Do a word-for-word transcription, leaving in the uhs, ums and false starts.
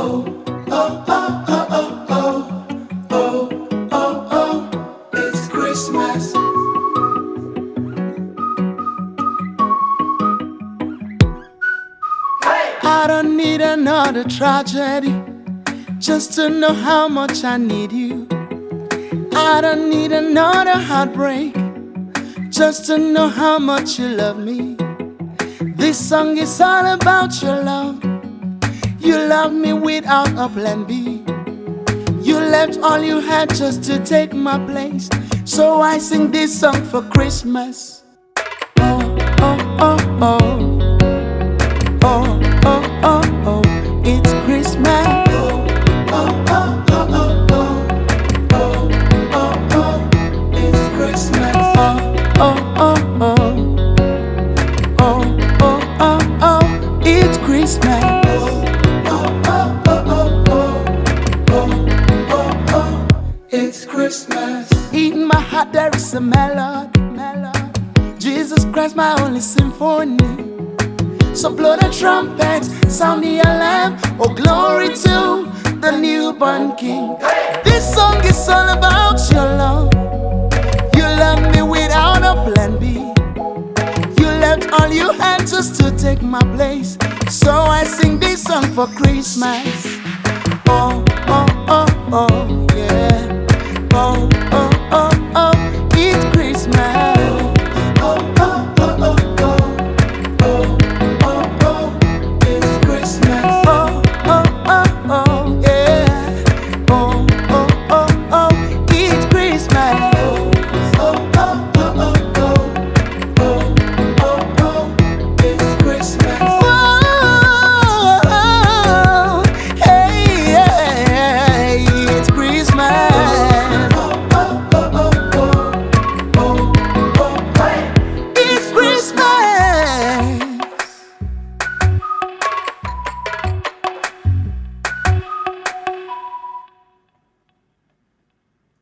oh, oh, oh, oh, oh, oh, oh, oh, it's Christmas. I don't need another tragedy just to know how much I need you. I don't need another heartbreak just to know how much you love me. This song is all about your love. You love me without a plan B. You left all you had just to take my place. So I sing this song for Christmas. Oh, oh, oh, oh. Oh, oh, oh, oh, it's Christmas. Oh, oh, oh, oh, oh, oh, oh, oh, it's Christmas. Oh, oh, oh, oh, oh, oh, oh, oh, it's Christmas. Oh, oh, oh, oh, oh, oh, oh, oh, it's Christmas. In my heart there is a melody, melody. Jesus Christ, my only symphony. So blow the trumpets, sound the alarm. Oh, glory to the newborn King. This song is all about your love. You love me without a plan B. You left all you had just to take my place. So I sing this song for Christmas. Oh, oh, oh, oh, yeah. Oh, oh.